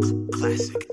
Classic.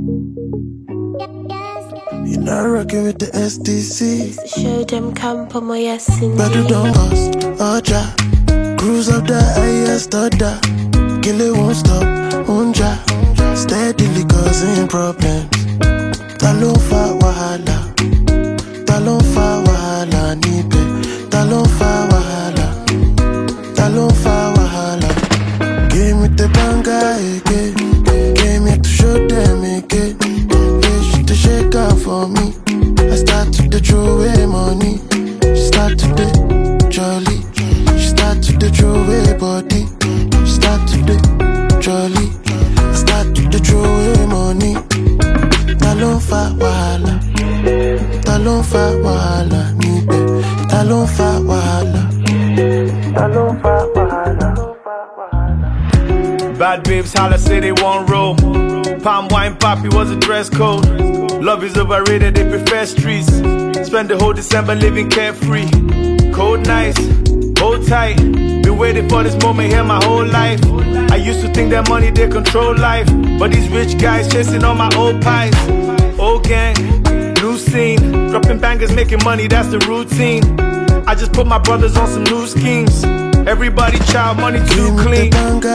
You're not rocking with the SDC. Show them camp on my yes in But you don't bust, Oja. Cruise up the highest order. Kill it won't stop, Unja. Steadily causing problems. Talon fa wahala. Talon fa wahala, nipe. Talon fa wahala. Talon fa wahala. Give me the banga again. Came here to show them again. They should to shake out for me. I start to throw away money. She start to the jolly. She start to the throw away body. She start to the jolly. I start to the throw away money. Talon fa wahala. Talon fa wahala. Nipe. Talon fa wahala. Talon fa wahala. Bad babes holla say they want roll. Palm wine poppy was a dress code. Love is overrated, they prefer streets. Spend the whole December living carefree. Cold nights, hold tight. Been waiting for this moment here my whole life. I used to think that money they control life, but these rich guys chasing all my old pies. Old gang, new scene. Dropping bangers, making money, that's the routine. I just put my brothers on some new schemes. Everybody child, money too clean.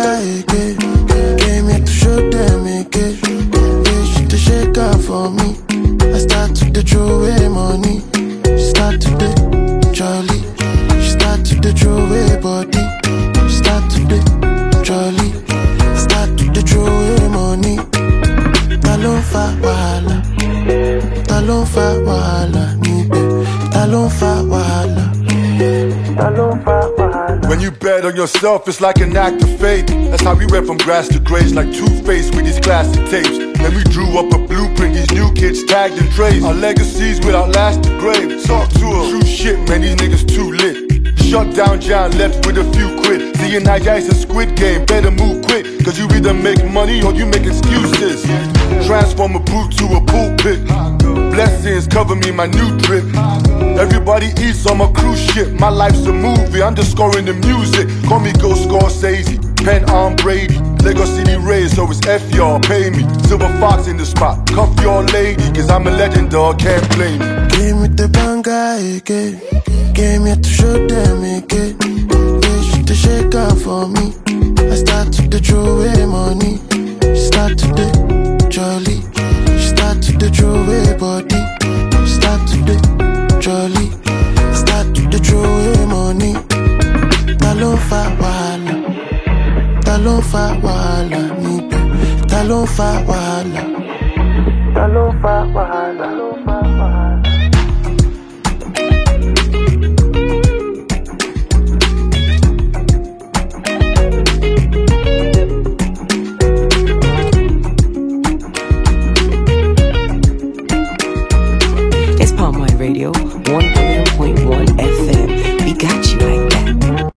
Came here to show them again. They should to shake out for me. I start to throw away money. She start to the jolly. She start to the throw away body. She start to the jolly. Start to the throw away money. Talon fa wahala. Talon fa wahala. Nipe. Talon fa wahala. Talon fa wahala. When you bet on yourself, it's like an act of faith. That's how we went from grass to grace, like Two-Face with these classic tapes. Then we drew up a blueprint, these new kids tagged and traced. Our legacies will outlast the grave. Talk to us. True shit, man, these niggas too lit. Shut down John, left with a few quid. Seeing that guy's a Squid Game, better move quick. Cause you either make money or you make excuses. Transform a brute to a pulpit. Blessings cover me, my new drip. Everybody eats on my cruise ship. My life's a movie, underscoring the music. Call me Ghost Scorsese, Pen Arm Brady. Lego City Rays, so it's F y'all, pay me. Silver Fox in the spot, cuff your lady. Cause I'm a legend, dog, can't play me. Came with the banga again. Came here to show them again. They should to shake out for me. I start to throw away money. She start to the jolly. She start to the throw away body. She start to the jolly. Start to the throw away money. Talon fa wahala. Talon fa wahala. Nipe. Talon fa wahala. Talon fa wahala. Talon fa wahala. Palm Wine Radio.